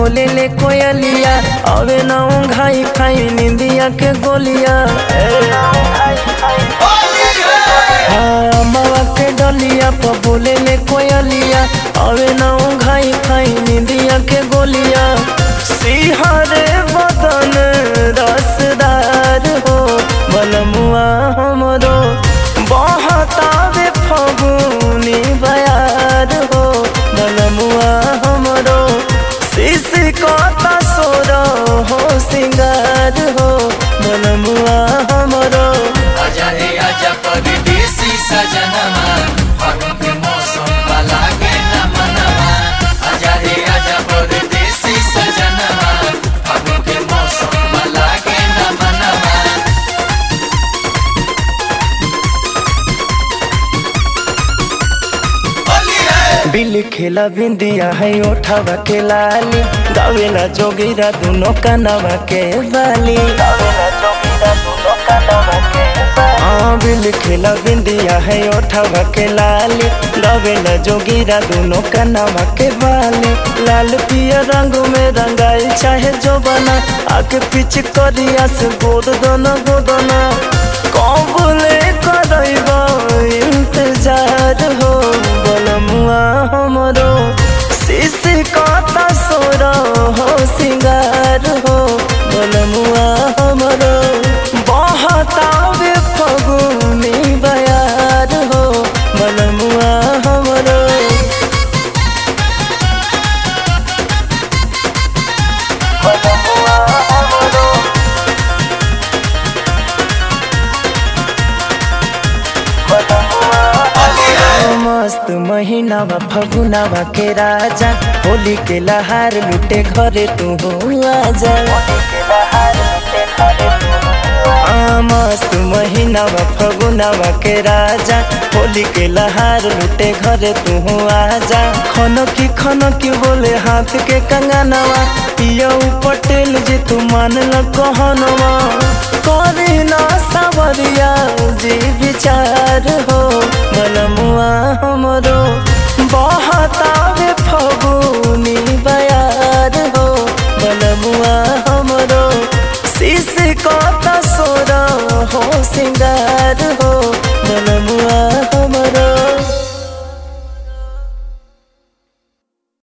बोले ले कोयलिया अबे ना घाई खाई निंदिया के गोलिया। हाँ मावा के डलिया पर बोले ले कोयलिया अबे ना घाई खाई निंदिया के गोलिया। सिहरे बदन रसदार हो बलमुआ हमरो बहतावे फगुनी बयार हो बलमुआ हमरो सिसकता सोर हो सिंगार हो बलमुआ हमरो। आजा रे आजा परदेसी सजनमा फागुन के मौसम वाला के न मनवा। आजा रे आजा परदेसी सजनमा फागुन के मौसम वाला के न मनवा। बिल खेला बिंदिया है ओठावा के लाली गावेला जोगिरा दोनों कनवा के बाली। हाँ बिल खेला बिंदिया है ओठावा के लाली गावेला जोगिरा दोनों कनवा के बाली। लाल पिया रंग में रंगाई चाहे जो बना आके पीछे करिया से गोद दोनों गोदना। कबूले करैबा इंतजार हो बलमुआ हमरो सिसकता सोर हो सिंगार हो बलमुआ हमरो बहतावे फगुनी बयार हो बलमुआ हमरो। मस्त महीनावा फगुनावा के राजा होली के लहार लुटे घरे तू आजा। मस्त महीनावा फगुनावा के राजा होली के लहार लुटे घरे तू आजा। खनकी बोले हाथ के कंगनवा पिया पटेल जी तू मान ल कहनवा। करे ना सावरिया जी विचार हो बलमुआ हमरो बहतावे फगुनी बयार हो बलमुआ हमरो सिसकता सोर हो सिंगार।